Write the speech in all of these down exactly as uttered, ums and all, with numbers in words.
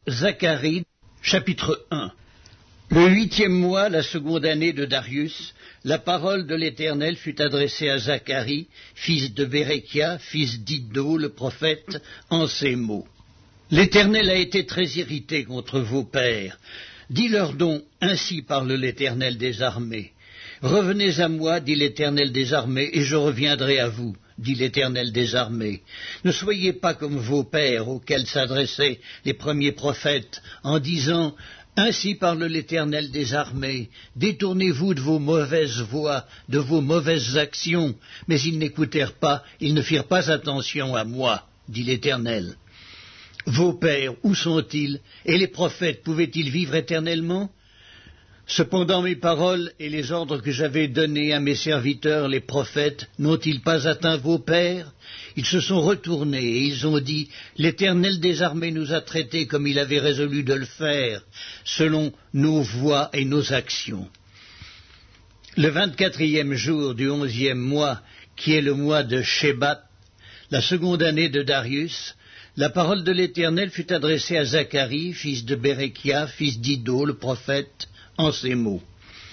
Zacharie, chapitre un. Le huitième mois, la seconde année de Darius, la parole de l'Éternel fut adressée à Zacharie, fils de Béréchia, fils d'Iddo, le prophète, en ces mots. L'Éternel a été très irrité contre vos pères. Dis-leur donc, ainsi parle l'Éternel des armées. Revenez à moi, dit l'Éternel des armées, et je reviendrai à vous, dit l'Éternel des armées. Ne soyez pas comme vos pères, auxquels s'adressaient les premiers prophètes, en disant « Ainsi parle l'Éternel des armées, détournez-vous de vos mauvaises voies, de vos mauvaises actions. » Mais ils n'écoutèrent pas, ils ne firent pas attention à moi, dit l'Éternel. Vos pères, où sont-ils? Et les prophètes, pouvaient-ils vivre éternellement? Cependant mes paroles et les ordres que j'avais donnés à mes serviteurs, les prophètes, n'ont-ils pas atteint vos pères? Ils se sont retournés et ils ont dit, l'Éternel des armées nous a traités comme il avait résolu de le faire, selon nos voies et nos actions. Le vingt-quatrième jour du onzième mois, qui est le mois de Shebat, la seconde année de Darius, la parole de l'Éternel fut adressée à Zacharie, fils de Béréchia, fils d'Iddo, le prophète, en ces mots.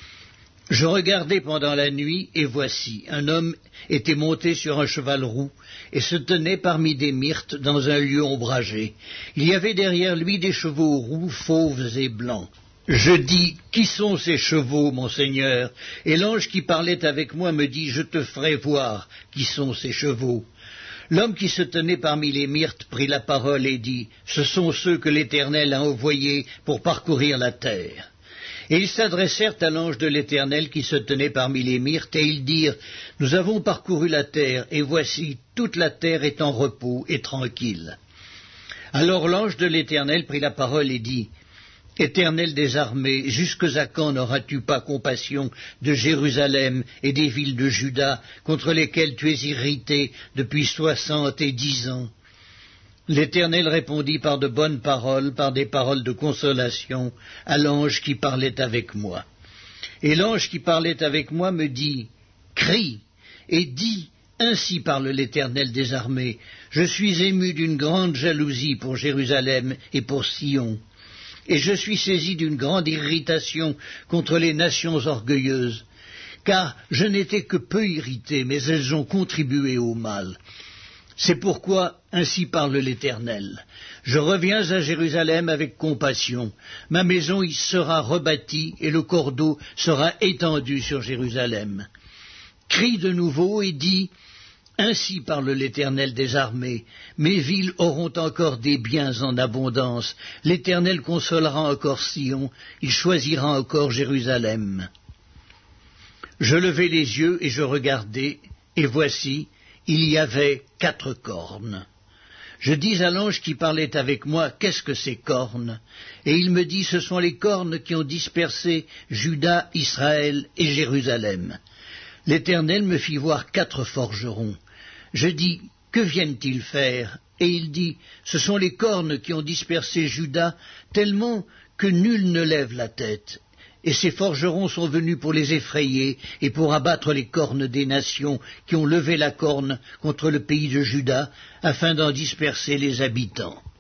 Je regardai pendant la nuit, et voici, un homme était monté sur un cheval roux, et se tenait parmi des myrtes dans un lieu ombragé. Il y avait derrière lui des chevaux roux, fauves et blancs. Je dis, qui sont ces chevaux, mon Seigneur? Et l'ange qui parlait avec moi me dit, je te ferai voir qui sont ces chevaux. L'homme qui se tenait parmi les myrtes prit la parole et dit, ce sont ceux que l'Éternel a envoyés pour parcourir la terre. Et ils s'adressèrent à l'ange de l'Éternel qui se tenait parmi les myrtes, et ils dirent, nous avons parcouru la terre, et voici, toute la terre est en repos et tranquille. Alors l'ange de l'Éternel prit la parole et dit, Éternel des armées, jusque à quand n'auras-tu pas compassion de Jérusalem et des villes de Juda, contre lesquelles tu es irrité depuis soixante et dix ans? L'Éternel répondit par de bonnes paroles, par des paroles de consolation, à l'ange qui parlait avec moi. Et l'ange qui parlait avec moi me dit, crie et dis, ainsi parle l'Éternel des armées, je suis ému d'une grande jalousie pour Jérusalem et pour Sion. Et je suis saisi d'une grande irritation contre les nations orgueilleuses, car je n'étais que peu irrité, mais elles ont contribué au mal. C'est pourquoi, ainsi parle l'Éternel, je reviens à Jérusalem avec compassion, ma maison y sera rebâtie et le cordeau sera étendu sur Jérusalem. Crie de nouveau et dis, ainsi parle l'Éternel des armées, mes villes auront encore des biens en abondance, l'Éternel consolera encore Sion, il choisira encore Jérusalem. Je levai les yeux et je regardai, et voici, il y avait quatre cornes. Je dis à l'ange qui parlait avec moi, qu'est-ce que ces cornes? Et il me dit, ce sont les cornes qui ont dispersé Juda, Israël et Jérusalem. L'Éternel me fit voir quatre forgerons. Je dis, que viennent-ils faire? Et il dit, ce sont les cornes qui ont dispersé Juda, tellement que nul ne lève la tête. Et ces forgerons sont venus pour les effrayer et pour abattre les cornes des nations qui ont levé la corne contre le pays de Juda, afin d'en disperser les habitants.